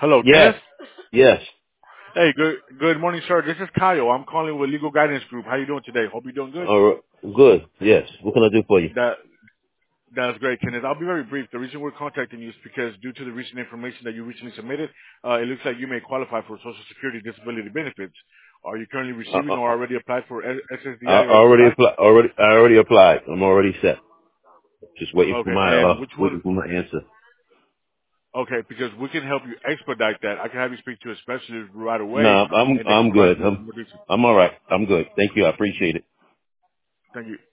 Hello, Yes. Kenneth. Yes. Hey, good morning, sir. This is Kyle. I'm calling with Legal Guidance Group. How you doing today? Hope you're doing good. All right. Good. Yes. What can I do for you? That that's great, Kenneth. I'll be very brief. The reason we're contacting you is because due to the recent information that you recently submitted, it looks like you may qualify for Social Security disability benefits. Are you currently Uh, receiving or uh, already applied for I SSDI or SSI? already applied. I'm already set. Just Okay, and which one? waiting for my answer. Okay, because we can help you expedite that. I can have you speak to a specialist right No, away, and they can I'm provide good. you with more details. I'm all right. I'm good. Thank you. I appreciate it. Thank you.